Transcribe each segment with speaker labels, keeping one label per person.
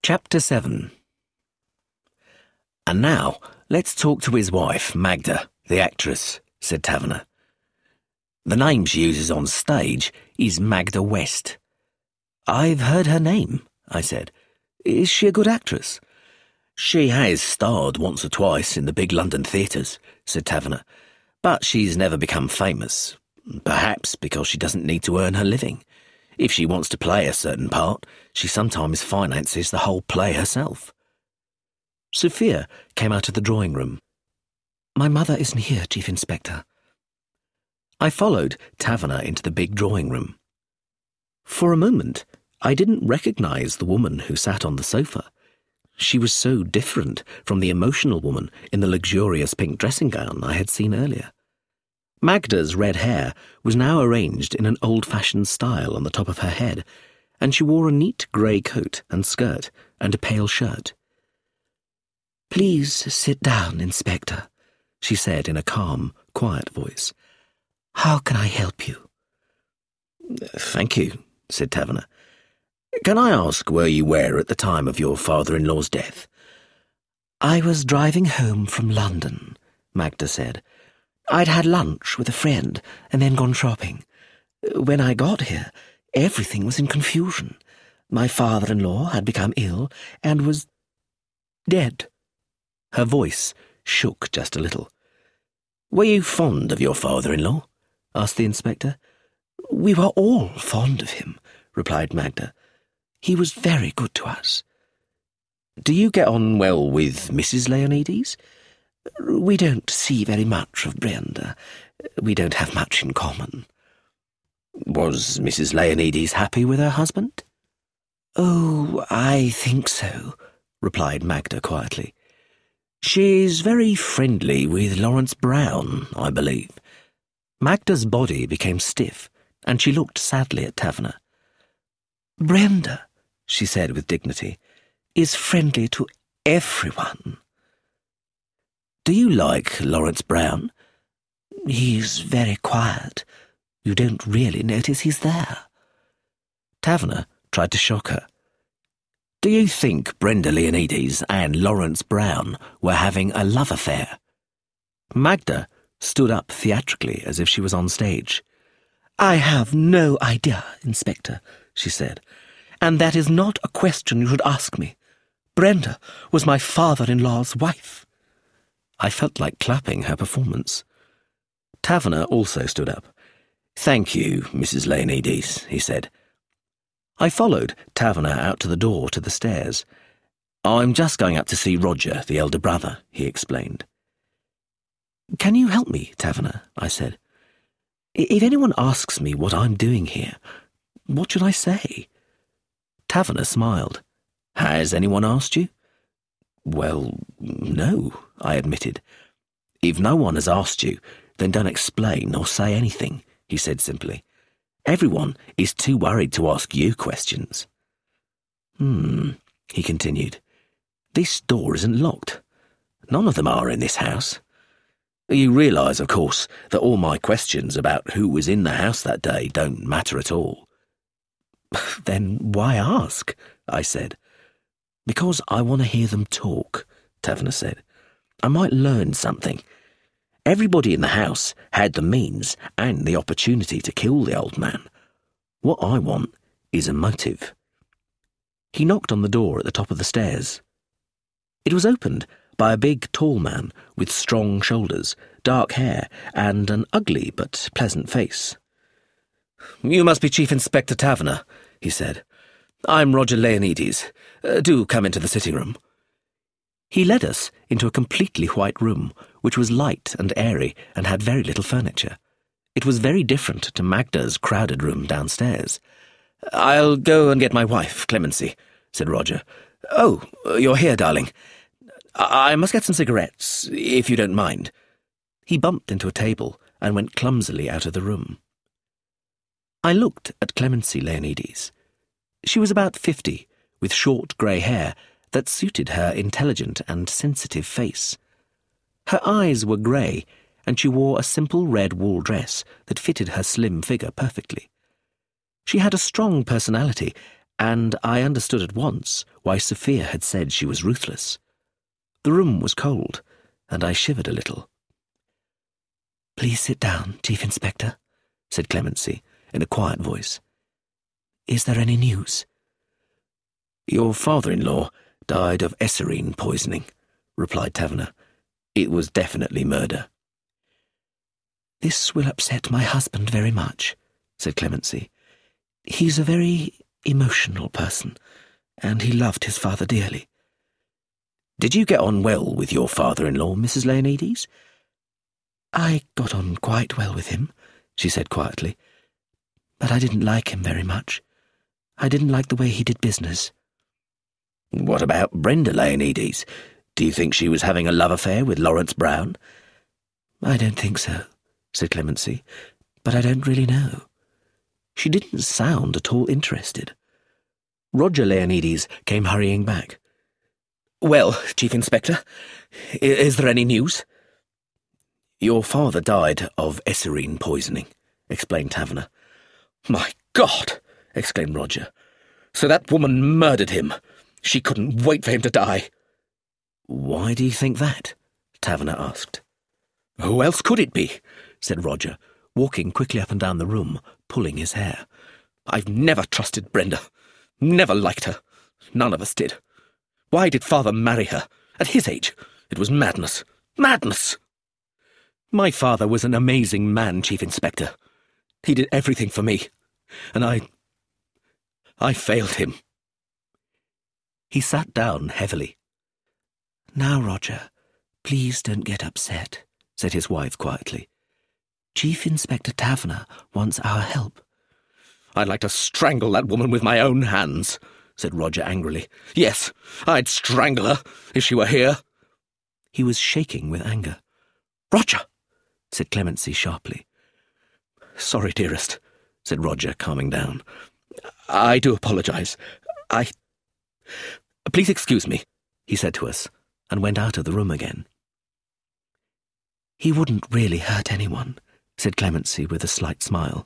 Speaker 1: Chapter 7. "And now, let's talk to his wife, Magda, the actress," said Taverner. "The name she uses on stage is Magda West." "I've heard her name," I said. "Is she a good actress?" "She has starred once or twice in the big London theatres," said Taverner, "but she's never become famous, perhaps because she doesn't need to earn her living. If she wants to play a certain part, she sometimes finances the whole play herself." Sophia came out of the drawing room. "My mother isn't here, Chief Inspector." I followed Taverner into the big drawing room. For a moment, I didn't recognise the woman who sat on the sofa. She was so different from the emotional woman in the luxurious pink dressing gown I had seen earlier. Magda's red hair was now arranged in an old-fashioned style on the top of her head, and she wore a neat grey coat and skirt and a pale shirt. "Please sit down, Inspector," she said in a calm, quiet voice. "How can I help you?" "Thank you," said Taverner. "Can I ask where you were at the time of your father-in-law's death?" "I was driving home from London," Magda said. "I'd had lunch with a friend and then gone shopping. When I got here, everything was in confusion. My father-in-law had become ill and was dead." Her voice shook just a little. "Were you fond of your father-in-law?" asked the inspector. "We were all fond of him," replied Magda. "He was very good to us." "Do you get on well with Mrs. Leonides?" "We don't see very much of Brenda. We don't have much in common." "Was Mrs. Leonides happy with her husband?" "Oh, I think so," replied Magda quietly. "She's very friendly with Lawrence Brown, I believe." Magda's body became stiff, and she looked sadly at Taverner. "Brenda," she said with dignity, "is friendly to everyone." "Do you like Lawrence Brown?" "He's very quiet. You don't really notice he's there." Taverner tried to shock her. "Do you think Brenda Leonides and Lawrence Brown were having a love affair?" Magda stood up theatrically as if she was on stage. "I have no idea, Inspector," she said, "and that is not a question you should ask me. Brenda was my father-in-law's wife." I felt like clapping her performance. Taverner also stood up. "Thank you, Mrs. Leonides," he said. I followed Taverner out to the door to the stairs. "I'm just going up to see Roger, the elder brother," he explained. "Can you help me, Taverner?" I said. "If anyone asks me what I'm doing here, what should I say?" Taverner smiled. "Has anyone asked you?" "Well, no," I admitted. "If no one has asked you, then don't explain or say anything," he said simply. "Everyone is too worried to ask you questions." He continued. "This door isn't locked. None of them are in this house. You realise, of course, that all my questions about who was in the house that day don't matter at all." "Then why ask?" I said. "Because I want to hear them talk," Taverner said. "I might learn something. Everybody in the house had the means and the opportunity to kill the old man. What I want is a motive." He knocked on the door at the top of the stairs. It was opened by a big, tall man with strong shoulders, dark hair, and an ugly but pleasant face. "You must be Chief Inspector Taverner," he said. "I'm Roger Leonides. Do come into the sitting room." He led us into a completely white room, which was light and airy and had very little furniture. It was very different to Magda's crowded room downstairs. "I'll go and get my wife, Clemency," said Roger. "Oh, you're here, darling. I must get some cigarettes, if you don't mind." He bumped into a table and went clumsily out of the room. I looked at Clemency Leonides. She was about 50, with short grey hair that suited her intelligent and sensitive face. Her eyes were grey, and she wore a simple red wool dress that fitted her slim figure perfectly. She had a strong personality and I understood at once why Sophia had said she was ruthless. The room was cold, and I shivered a little. "Please sit down, Chief Inspector," said Clemency, in a quiet voice. "Is there any news?" "Your father-in-law died of eserine poisoning," replied Taverner. "It was definitely murder." "This will upset my husband very much," said Clemency. "He's a very emotional person, and he loved his father dearly." "Did you get on well with your father-in-law, Mrs. Leonides?" "I got on quite well with him," she said quietly, "but I didn't like him very much. I didn't like the way he did business." "What about Brenda Leonides? Do you think she was having a love affair with Lawrence Brown?" "I don't think so," said Clemency, "but I don't really know." She didn't sound at all interested. Roger Leonides came hurrying back. "Well, Chief Inspector, is there any news?" "Your father died of eserine poisoning," explained Taverner. "My God!" exclaimed Roger. "So that woman murdered him. She couldn't wait for him to die." "Why do you think that?" Taverner asked. "Who else could it be?" said Roger, walking quickly up and down the room, pulling his hair. "I've never trusted Brenda. Never liked her. None of us did. Why did father marry her? At his age, it was madness. Madness! My father was an amazing man, Chief Inspector. He did everything for me, and I failed him." He sat down heavily. "Now, Roger, please don't get upset," said his wife quietly. "Chief Inspector Taverner wants our help." "I'd like to strangle that woman with my own hands," said Roger angrily. "Yes, I'd strangle her if she were here." He was shaking with anger. "Roger!" said Clemency sharply. "Sorry, dearest," said Roger, calming down. "I do apologize. Please excuse me," he said to us, and went out of the room again. "He wouldn't really hurt anyone," said Clemency with a slight smile.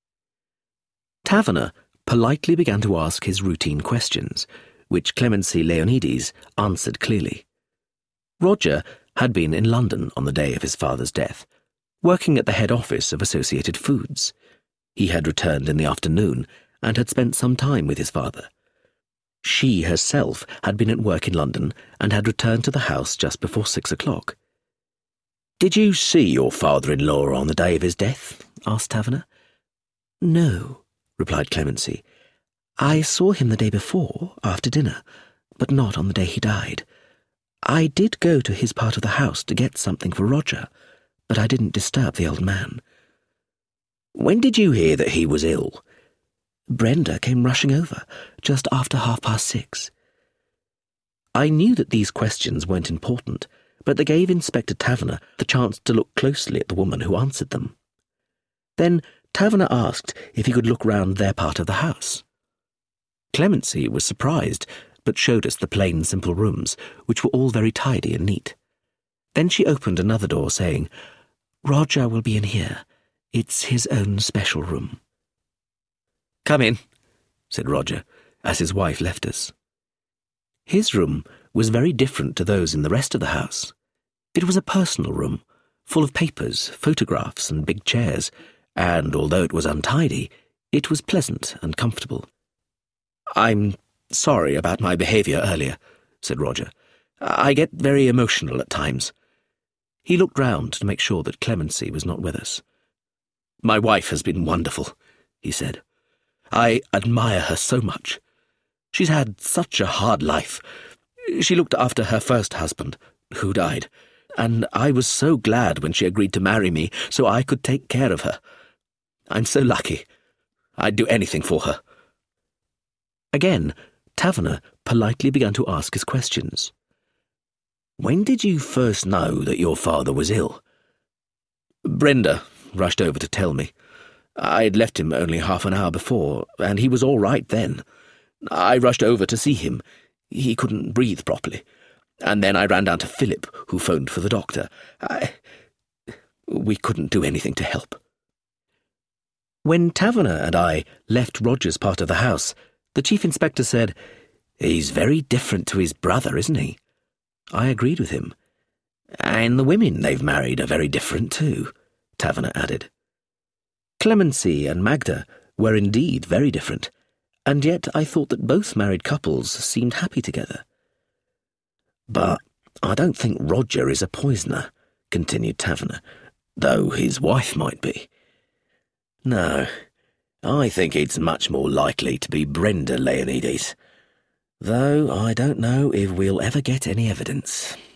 Speaker 1: Taverner politely began to ask his routine questions, which Clemency Leonides answered clearly. Roger had been in London on the day of his father's death, working at the head office of Associated Foods. He had returned in the afternoon and had spent some time with his father. She herself had been at work in London and had returned to the house just before 6 o'clock. "Did you see your father-in-law on the day of his death?" asked Taverner. "No," replied Clemency. "I saw him the day before, after dinner, but not on the day he died. I did go to his part of the house to get something for Roger, but I didn't disturb the old man." "When did you hear that he was ill?" "Brenda came rushing over, just after 6:30. I knew that these questions weren't important, but they gave Inspector Taverner the chance to look closely at the woman who answered them. Then Taverner asked if he could look round their part of the house. Clemency was surprised, but showed us the plain, simple rooms, which were all very tidy and neat. Then she opened another door, saying, "Roger will be in here. It's his own special room." "Come in," said Roger, as his wife left us. His room was very different to those in the rest of the house. It was a personal room, full of papers, photographs, and big chairs, and although it was untidy, it was pleasant and comfortable. "I'm sorry about my behaviour earlier," said Roger. "I get very emotional at times." He looked round to make sure that Clemency was not with us. "My wife has been wonderful," he said. "I admire her so much. She's had such a hard life. She looked after her first husband, who died, and I was so glad when she agreed to marry me so I could take care of her. I'm so lucky. I'd do anything for her." Again, Taverner politely began to ask his questions. "When did you first know that your father was ill?" "Brenda rushed over to tell me. I'd left him only half an hour before, and he was all right then. I rushed over to see him. He couldn't breathe properly. And then I ran down to Philip, who phoned for the doctor. We couldn't do anything to help." When Taverner and I left Roger's part of the house, The Chief Inspector said, "He's very different to his brother, isn't he?" I agreed with him. "And the women they've married are very different too," Taverner added. Clemency and Magda were indeed very different, and yet I thought that both married couples seemed happy together. "But I don't think Roger is a poisoner," continued Taverner, "though his wife might be. No, I think it's much more likely to be Brenda Leonides, though I don't know if we'll ever get any evidence."